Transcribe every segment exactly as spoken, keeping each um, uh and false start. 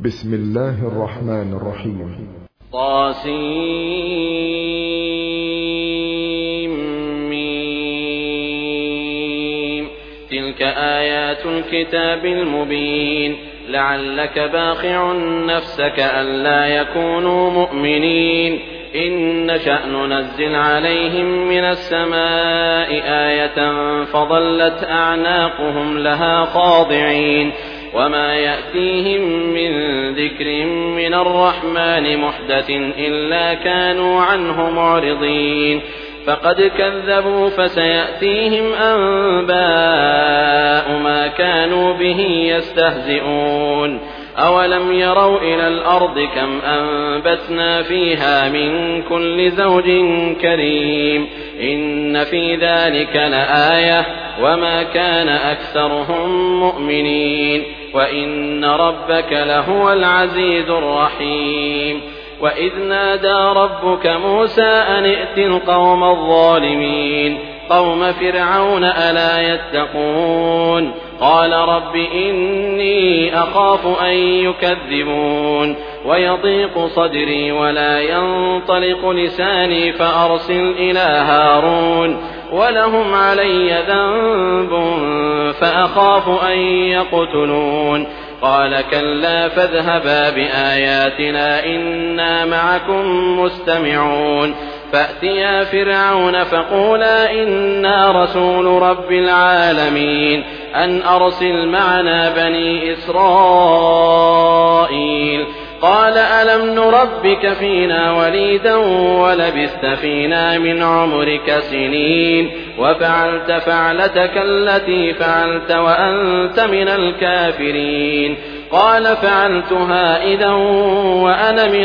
بسم الله الرحمن الرحيم. طاسيم. تلك آيات الكتاب المبين. لعلك باخع نفسك ألا يكونوا مؤمنين. إن نشأ ننزل عليهم من السماء آية فظلت أعناقهم لها خاضعين. وما يأتيهم من ذكر من الرحمن محدث إلا كانوا عنه معرضين. فقد كذبوا فسيأتيهم أنباء ما كانوا به يستهزئون. أولم يروا إلى الأرض كم أنبتنا فيها من كل زوج كريم. إن في ذلك لآية وما كان أكثرهم مؤمنين. وإن ربك لهو العزيز الرحيم. وإذ نادى ربك موسى أن ائت القوم الظالمين قوم فرعون ألا يتقون. قال رب إني أخاف أن يكذبون ويضيق صدري ولا ينطلق لساني فأرسل إلى هارون ولهم علي ذنب فأخاف أن يقتلون. قال كلا فاذهبا بآياتنا إنا معكم مستمعون. فأتيا فرعون فقولا إنا رسول رب العالمين أن أرسل معنا بني إسرائيل. قال ألم نربك فينا وليدا ولبثت فينا من عمرك سنين وفعلت فعلتك التي فعلت وأنت من الكافرين. قال فعلتها إذا وأنا من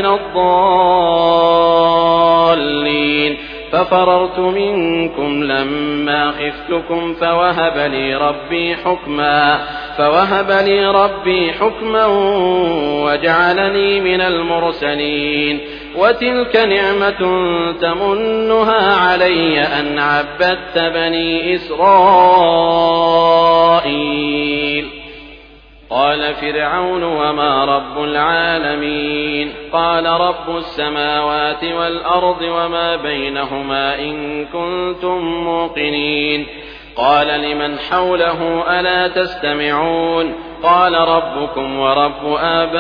الضالين. ففررت منكم لما خفتكم فوهب لي ربي حكما فوهب لي ربي حكما وجعلني من المرسلين. وتلك نعمة تمنها علي أن عبدت بني إسرائيل. قال فرعون وما رب العالمين. قال رب السماوات والأرض وما بينهما إن كنتم موقنين. قال لمن حوله ألا تستمعون. قال ربكم ورب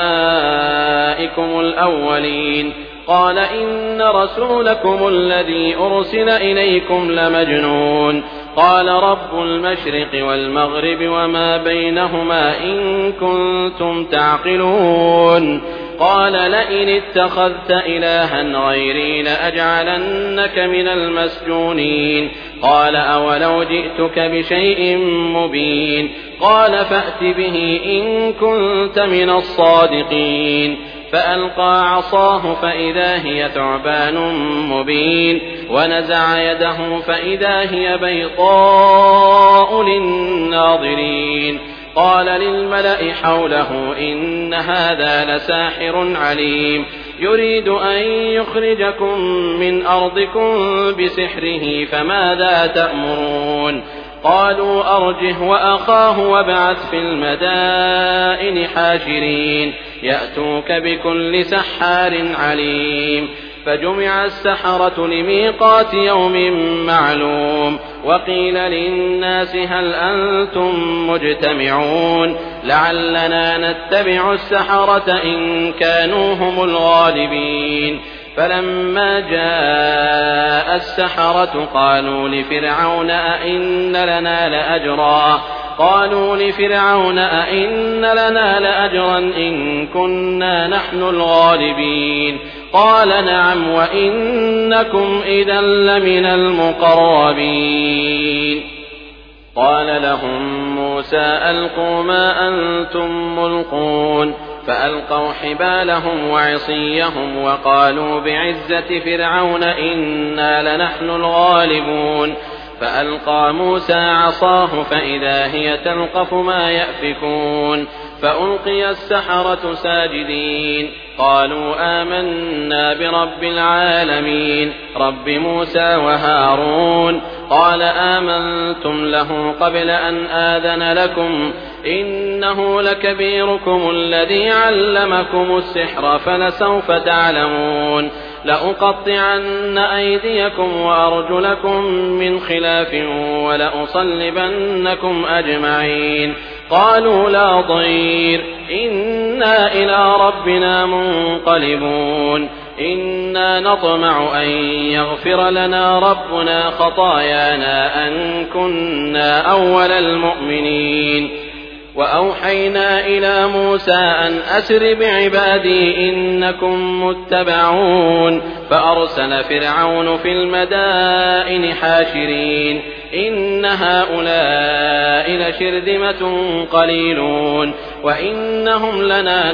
آبائكم الأولين. قال إن رسولكم الذي أرسل إليكم لمجنون. قال رب المشرق والمغرب وما بينهما إن كنتم تعقلون. قال لئن اتخذت إلها غيري لأجعلنك من المسجونين. قال أولو جئتك بشيء مبين. قال فأت به إن كنت من الصادقين. فألقى عصاه فإذا هي ثعبان مبين. ونزع يده فإذا هي بيضاء للناظرين. قال للملأ حوله إن هذا لساحر عليم يريد أن يخرجكم من أرضكم بسحره فماذا تأمرون. قالوا أرجه وأخاه وابعث في المدائن حاشرين يأتوك بكل سحار عليم. فجمع السحرة لميقات يوم معلوم. وقيل للناس هل أنتم مجتمعون لعلنا نتبع السحرة إن كانوا هم الغالبين. فلما جاء السحرة قالوا لفرعون أئن لنا لأجرا قالوا لفرعون أئن لنا لأجرا إن كنا نحن الغالبين. قال نعم وإنكم إذا لمن المقربين. قال لهم موسى ألقوا ما أنتم ملقون. فألقوا حبالهم وعصيهم وقالوا بعزة فرعون إنا لنحن الغالبون. فألقى موسى عصاه فإذا هي تلقف ما يأفكون. فألقي السحرة ساجدين قالوا آمنا برب العالمين رب موسى وهارون. قال آمنتم له قبل أن آذن لكم إنه لكبيركم الذي علمكم السحر فلسوف تعلمون لأقطعن أيديكم وأرجلكم من خلاف ولأصلبنكم أجمعين قالوا لا ضير إنا إلى ربنا منقلبون إنا نطمع أن يغفر لنا ربنا خطايانا أن كنا أول المؤمنين وأوحينا إلى موسى أن أسر بعبادي إنكم متبعون فأرسل فرعون في المدائن حاشرين إن هؤلاء لشرذمة قليلون وإنهم لنا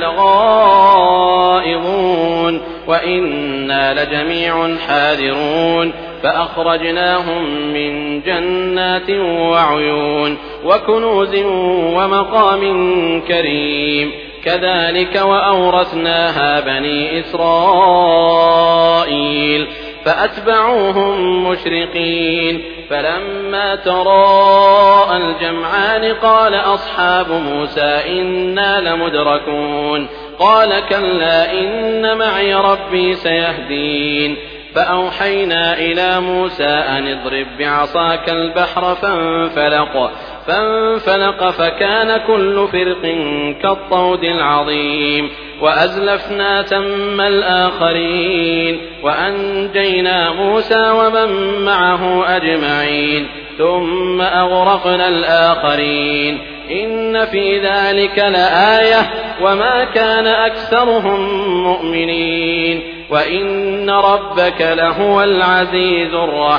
لغائظون وإنا لجميع حاذرون فأخرجناهم من جنات وعيون وكنوز ومقام كريم كذلك وأورثناها بني إسرائيل فأتبعوهم مشرقين فلما تراءى الجمعان قال أصحاب موسى إنا لمدركون قال كلا إن معي ربي سيهدين فأوحينا إلى موسى أن اضرب بعصاك البحر فانفلق فانفلق فكان كل فرق كالطود العظيم وأزلفنا ثم الآخرين وأنجينا موسى ومن معه أجمعين ثم أغرقنا الآخرين إن في ذلك لآية وما كان أكثرهم مؤمنين وإن ربك لهو العزيز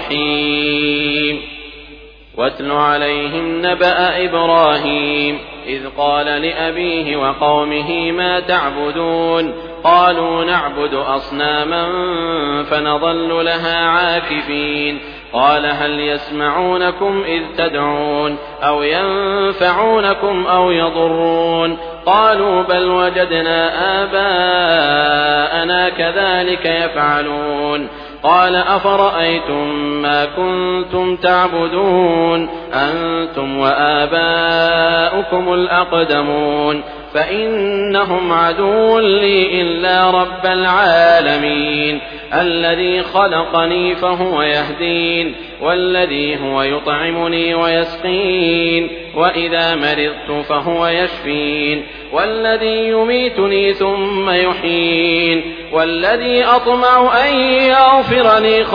الرحيم واتل عليهم نبأ إبراهيم إذ قال لأبيه وقومه ما تعبدون قالوا نعبد أصناما فنظل لها عاكفين قال هل يسمعونكم إذ تدعون أو ينفعونكم أو يضرون قالوا بل وجدنا آباءنا كذلك يفعلون قال أفرأيتم ما كنتم تعبدون أنتم وآباؤكم الأقدمون فإنهم عدو لي إلا رب العالمين الذي خلقني فهو يهدين والذي هو يطعمني ويسقين وإذا مرضت فهو يشفين والذي يميتني ثم يحيين والذي أطمع أن يغفر لي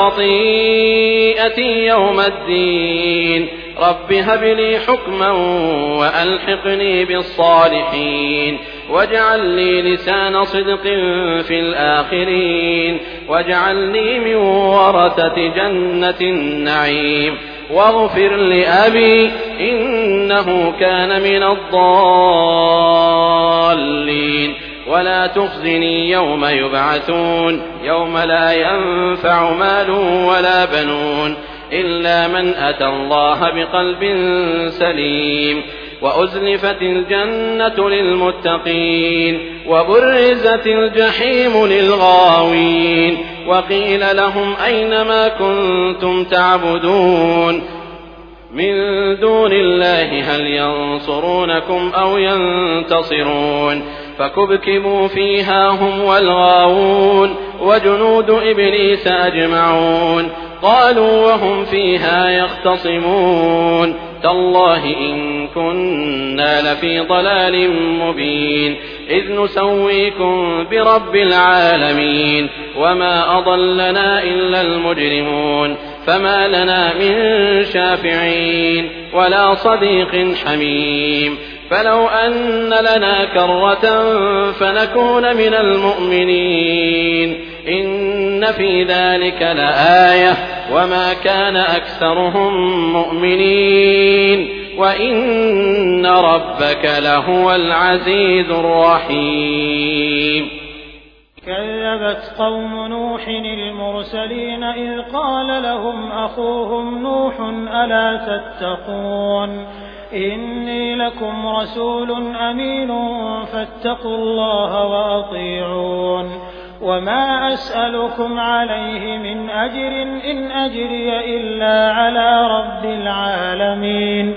خطيئتي يوم الدين رب هب لي حكما وألحقني بالصالحين واجعل لي لسان صدق في الآخرين واجعلني من ورثة جنة النعيم واغفر لأبي إنه كان من الضالين ولا تخزني يوم يبعثون يوم لا ينفع مال ولا بنون إلا من أتى الله بقلب سليم وأزلفت الجنة للمتقين وبرزت الجحيم للغاوين وقيل لهم أين ما كنتم تعبدون من دون الله هل ينصرونكم أو ينتصرون فكبكبوا فيها هم والغاوون وجنود إبليس أجمعون قالوا وهم فيها يختصمون تالله إن كنا لفي ضلال مبين إذ نسويكم برب العالمين وما أضلنا إلا المجرمون فما لنا من شافعين ولا صديق حميم فلو أن لنا كرة فنكون من المؤمنين إن في ذلك لآية وما كان أكثرهم مؤمنين وإن ربك لهو العزيز الرحيم كذبت قوم نوح المرسلين إذ قال لهم أخوهم نوح ألا تتقون إني لكم رسول أمين فاتقوا الله وأطيعون وما أسألكم عليه من أجر إن أجري إلا على رب العالمين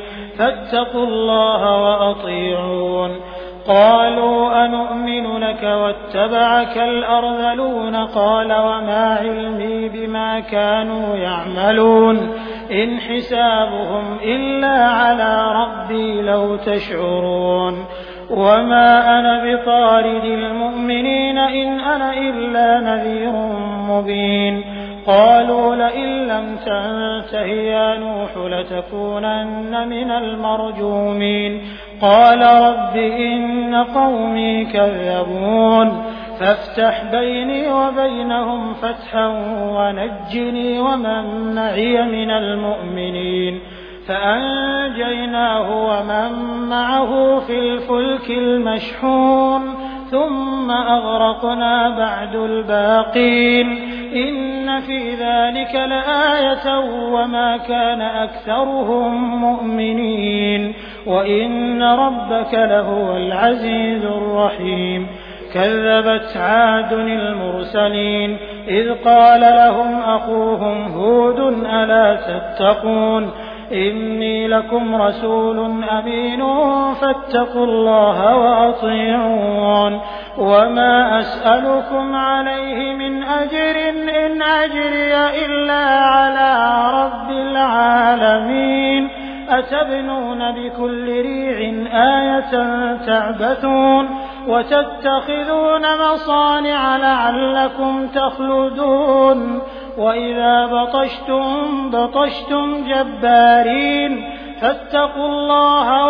فاتقوا الله وأطيعون قالوا أنؤمن لك واتبعك الأرذلون قال وما علمي بما كانوا يعملون إن حسابهم إلا على ربي لو تشعرون وما أنا بطارد المؤمنين إن أنا إلا نذير مبين قالوا لئن لم تنته يا نوح لتكونن من المرجومين قال رب إن قومي كذبون فافتح بيني وبينهم فتحا ونجني ومن معي من المؤمنين فأنجيناه ومن معه في الفلك المشحون ثم أغرقنا بعد الباقين إن في ذلك لآية وما كان أكثرهم مؤمنين وإن ربك لهو العزيز الرحيم كذبت عاد المرسلين إذ قال لهم أخوهم هود ألا تتقون إني لكم رسول أمين فاتقوا الله وأطيعون وما أسألكم عليه من أجر إن أجري إلا على رب العالمين أتبنون بكل ريع آية تعبثون وتتخذون مصانع لعلكم تخلدون وإذا بطشتم بطشتم جبارين فاتقوا الله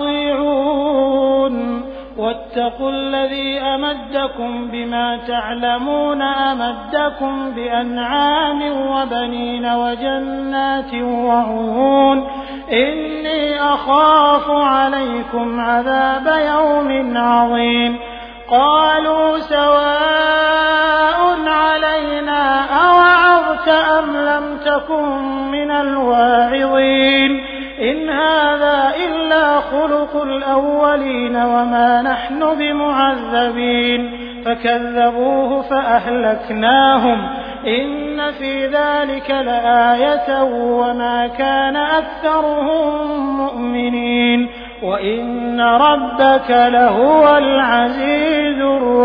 وأطيعون واتقوا الذي أمدكم بما تعلمون أمدكم بأنعام وبنين وجنات وعيون إني أخاف عليكم عذاب يوم عظيم قالوا سواء علينا أوعظت أم لم تكن من الواعظين إن هذا إلا خلق الأولين وما نحن بمعذبين فكذبوه فأهلكناهم إن في ذلك لآية وما كان أكثرهم مؤمنين وإن ربك لهو العزيز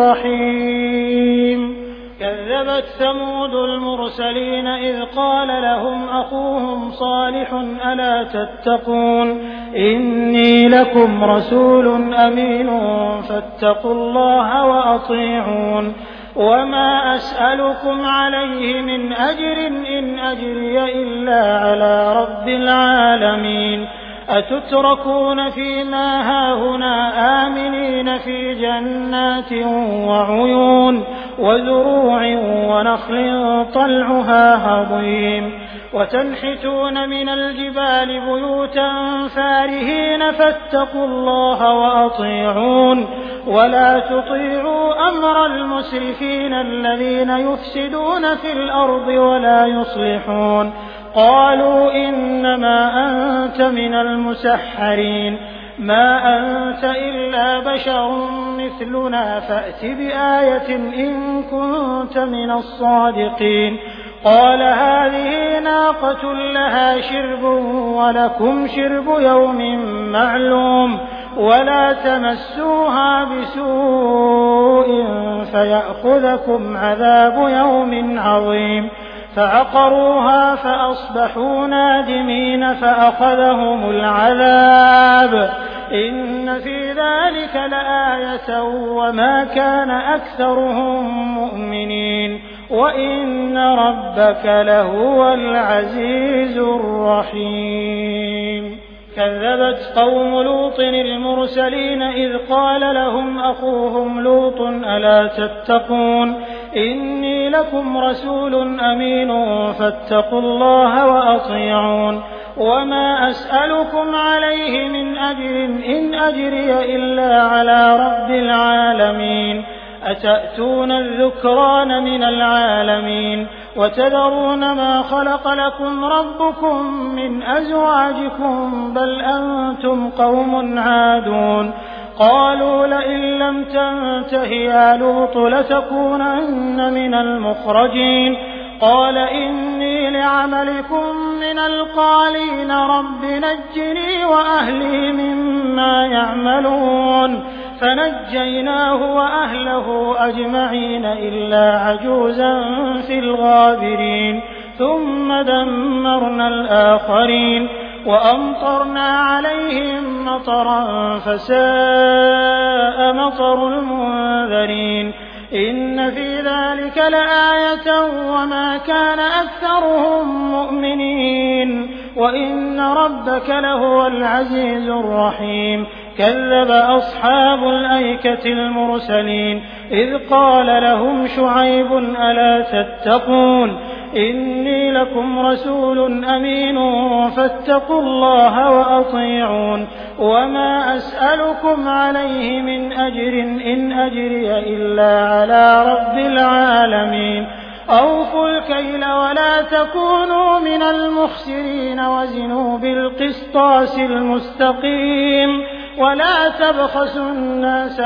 الرحيم كذبت ثمود المرسلين إذ قال لهم أخوهم صالح ألا تتقون إني لكم رسول أمين فاتقوا الله وأطيعون وما أسألكم عليه من أجر إن أجري إلا على رب العالمين أتتركون فيما هاهنا آمنين في جنات وعيون وزروع ونخل طلعها هضيم وتنحتون من الجبال بيوتا فارهين فاتقوا الله وأطيعون ولا تطيعوا أمر المسرفين الذين يفسدون في الأرض ولا يصلحون قالوا إنما أنت من المسحرين ما أنت إلا بشر مثلنا فأت بآية إن كنت من الصادقين قال هذه ناقة لها شرب ولكم شرب يوم معلوم ولا تمسوها بسوء فيأخذكم عذاب يوم عظيم فعقروها فأصبحوا نادمين فأخذهم العذاب إن في ذلك لآية وما كان أكثرهم مؤمنين وإن ربك لهو العزيز الرحيم كذبت قوم لوط المرسلين إذ قال لهم أخوهم لوط ألا تتقون إني لكم رسول أمين فاتقوا الله وأطيعون وما أسألكم عليه من أجر إن أجري إلا على رب العالمين أتأتون الذكران من العالمين وتذرون ما خلق لكم ربكم من أزواجكم بل أنتم قوم عادون قالوا لئن لم تنته يا لوط لتكونن من المخرجين قال إني لعملكم من القالين رب نجني وأهلي مما يعملون فنجيناه وأهله أجمعين إلا عجوزا في الغابرين ثم دمرنا الآخرين وأمطرنا عليهم مطرا فساء مطر المنذرين إن في ذلك لآية وما كان أكثرهم مؤمنين وإن ربك لهو العزيز الرحيم كذب أصحاب الأيكة المرسلين إذ قال لهم شعيب ألا تتقون إني لكم رسول أمين فاتقوا الله وأطيعون وما أسألكم عليه من أجر إن أجري إلا على رب العالمين أوفوا الكيل ولا تكونوا من المخسرين وزنوا بالقسطاس المستقيم ولا تبخسوا الناس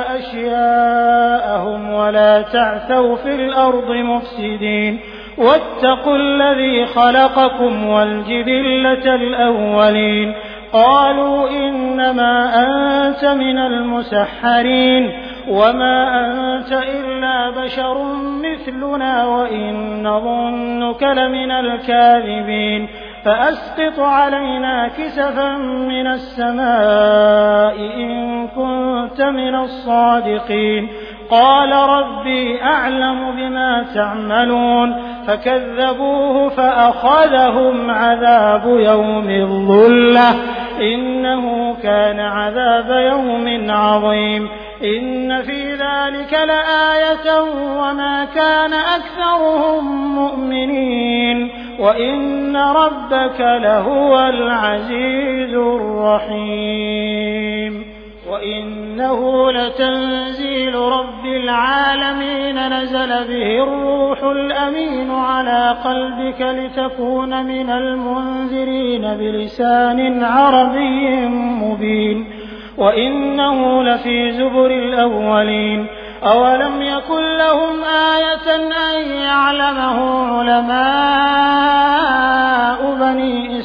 أشياءهم ولا تعثوا في الأرض مفسدين واتقوا الذي خلقكم والجبلة الأولين قالوا إنما أنت من المسحرين وما أنت إلا بشر مثلنا وإن نظنك لمن الكاذبين فأسقط علينا كسفا من السماء إن كنت من الصادقين قال ربي أعلم بما تعملون فكذبوه فأخذهم عذاب يوم الظلة إنه كان عذاب يوم عظيم إن في ذلك لآية وما كان أكثرهم مؤمنين وإن ربك لهو العزيز الرحيم وإنه لتنزيل رب العالمين نزل به الروح الأمين على قلبك لتكون من المنذرين بلسان عربي مبين وإنه لفي زبر الأولين أولم يكن لهم آية أن يعلمه علماء بني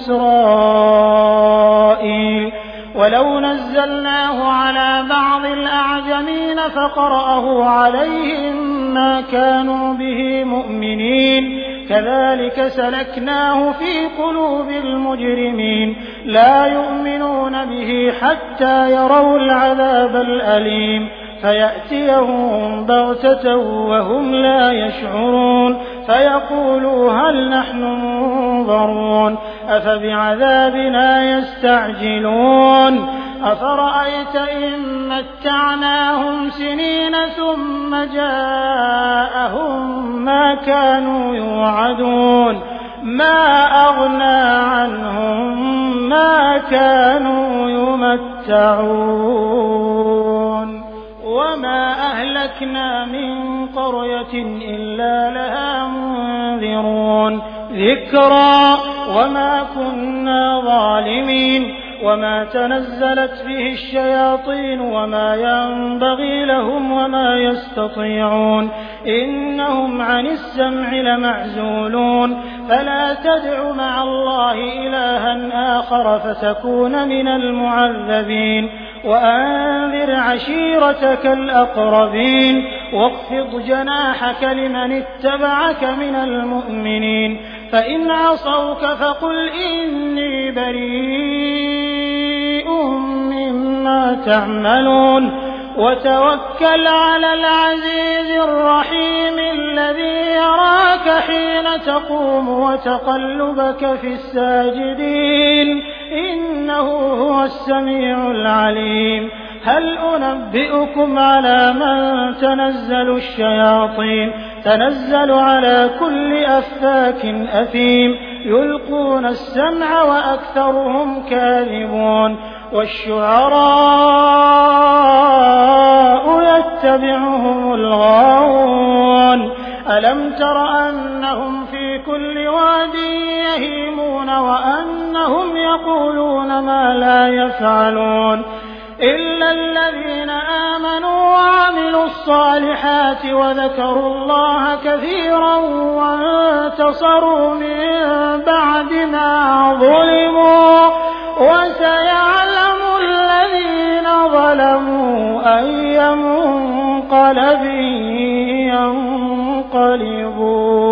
إسرائيل ولو نزلناه على بعض الأعجمين فقرأه عليهم ما كانوا به مؤمنين كذلك سلكناه في قلوب المجرمين لا يؤمنون به حتى يروا العذاب الأليم فيأتيهم بغتة وهم لا يشعرون فيقولوا هل نحن منظرون أفبعذابنا يستعجلون أفرأيت إن متعناهم سنين ثم جاءهم ما كانوا يوعدون ما أغنى عنهم ما كانوا يمتعون وما أهلكنا من قرية إلا لها منذرون ذكرى وما كنا ظالمين وما تنزلت به الشياطين وما ينبغي لهم وما يستطيعون إنهم عن السمع لمعزولون فلا تدع مع الله إلها آخر فتكون من المعذبين وأنذر عشيرتك الأقربين واخفض جناحك لمن اتبعك من المؤمنين فإن عصوك فقل إني بريء مما تعملون وتوكل على العزيز الرحيم الذي يراك حين تقوم وتقلبك في الساجدين إنه هو السميع العليم هل أنبئكم على من تنزل الشياطين تنزل على كل أفاك أثيم يلقون السمع وأكثرهم كاذبون والشعراء يتبعهم الغاوون ألم تر أنهم في كل واد يهيمون وأنهم يقولون ما لا يفعلون إلا الذين آمنوا وعملوا الصالحات الصالحات وذكروا الله كثيرا وانتصروا من بعد ما ظلموا وسيعلم الذين ظلموا أي منقلب ينقلبون.